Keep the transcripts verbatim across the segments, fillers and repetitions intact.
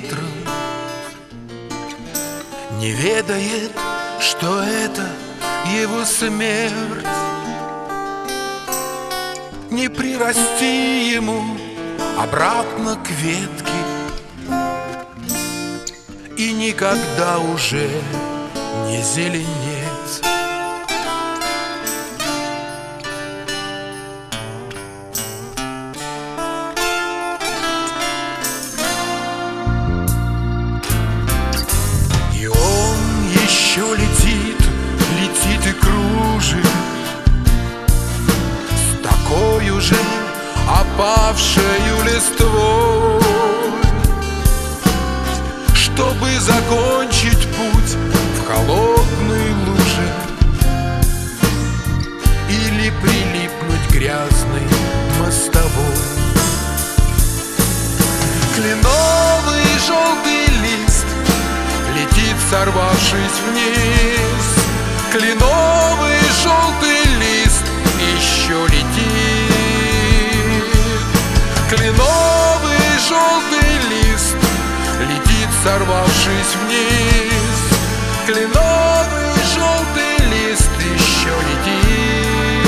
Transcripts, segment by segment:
ветром, не ведает, что это его смерть. Не прирасти ему обратно к ветке и никогда уже не зеленеть. И он еще летит, летит и кружит с такой уже опавшею листвой, чтобы закончить путь в холодной луже или прилипнуть к грязной мостовой. Кленовый желтый лист летит, сорвавшись вниз. Кленовый желтый лист еще летит. Кленовый желтый лист летит, сорвавшись вниз. Кленовый желтый лист еще летит.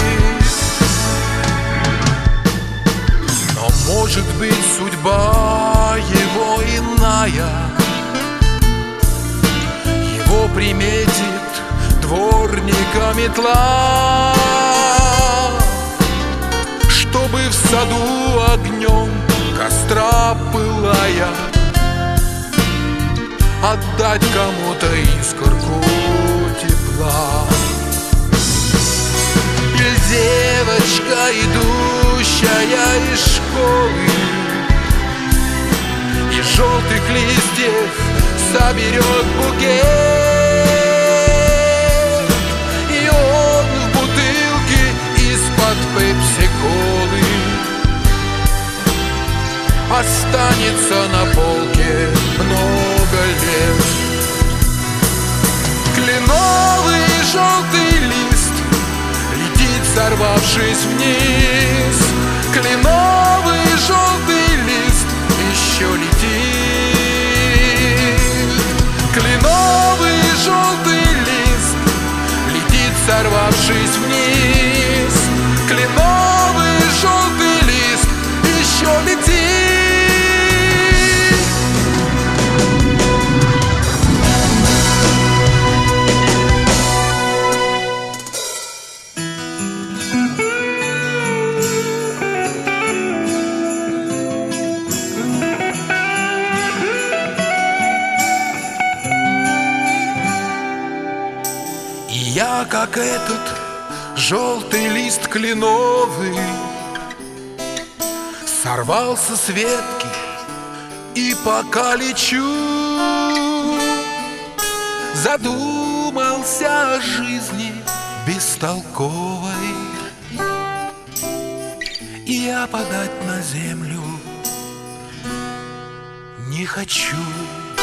Но может быть судьба его иная, его приметит дворника метла, чтобы в саду огнем костра пылая отдать кому-то искорку тепла. Или девочка, идущая из школы, из желтых листьев соберет букет, и он в бутылке из-под пепси-колы останется на полке много лет. Кленовый желтый лист летит, сорвавшись вниз. Кленовый желтый лист еще летит. Кленовый желтый лист летит, сорвавшись вниз. Кленовый желтый лист еще летит. Я, как этот желтый лист кленовый, сорвался с ветки и пока лечу, задумался о жизни бестолковой, и я падать на землю не хочу.